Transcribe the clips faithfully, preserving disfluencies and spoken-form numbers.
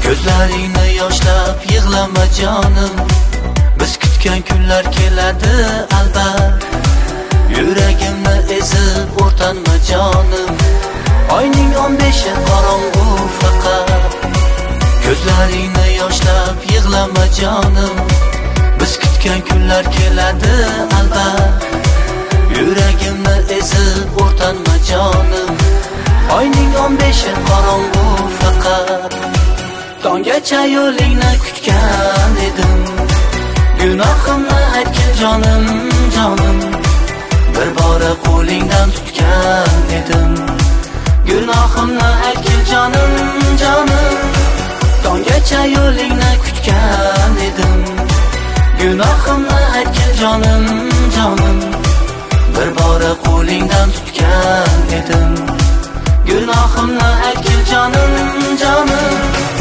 Ko'zlaringni yoshlab yig'lama jonim, biz kutgan kunlar keladi albat. Yuragimni ezib o'rtanma jonim, oyning o'n beshi qorong'u faqat. Ko'zlaringni yoshlab yig'lama jonim, biz kutgan kunlar keladi albat. Yuragimni ezib o'rtanma jonim, oyning o'n beshi qorong'u faqat. Tonggacha yo'lingni kutgan edim, gunohimni aytgin jonim, jonim. Bir bora qo'lingdan tutgan edim, gunohimni aytgin jonim, jonim. Tonggacha yo'lingni kutgan edim, gunohimni aytgin jonim, jonim. Bir bora qo'lingdan tutgan edim, gunohimni aytgin jonim, jonim.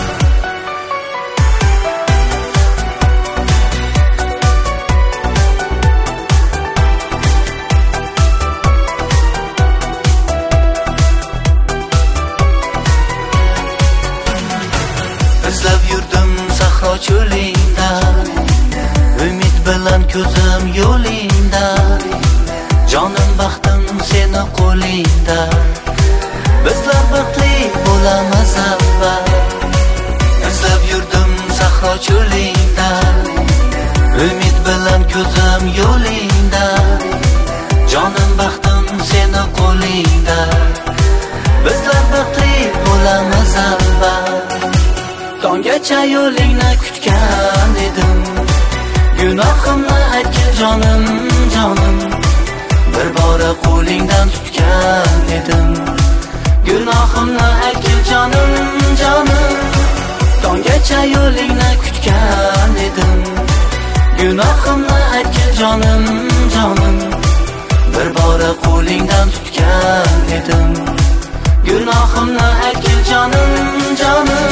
Izlab yurdim sahro cho'lingda, umid bilan ko'zim yo'lingda. Jonim baxtim seni qo'lingda, bizlar baxtli bo'lamiz avval. Izlab yurdim sahro cho'lingda, umid bilan ko'zim yo'lingda. Jonim baxtim seni qo'lingda, bizlar baxtli bo'lamiz avval. Tonggacha yo'lingni kutgan edim, gunohimni aytgin jonim, jonim. Bir bora qo'lingdan tutgan edim, gunohimni aytgin jonim, jonim. Tonggacha yo'lingni kutgan edim, gunohimni aytgin jonim, jonim. Bir bora qo'lingdan tutgan edim, gunohimni aytgin jonim, jonim.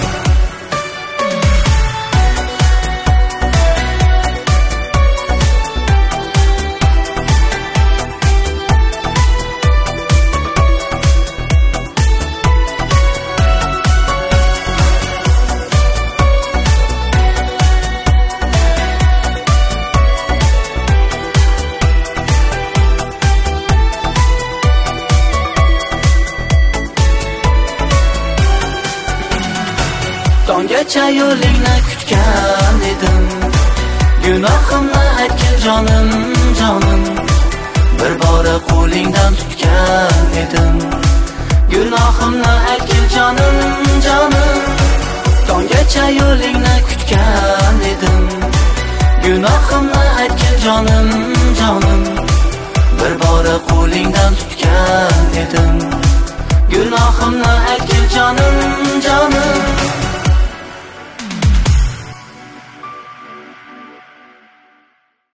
Tonggacha yo'lingni kutgan edim, gunohimni aytgin jonim, jonim. Bir bora qo'lingdan tutgan edim, gunohimni aytgin jonim, jonim. Tonggacha yo'lingni kutgan edim, gunohimni aytgin jonim, jonim. Bir bora qo'lingdan tutgan edim, gunohimni aytgin jonim, jonim.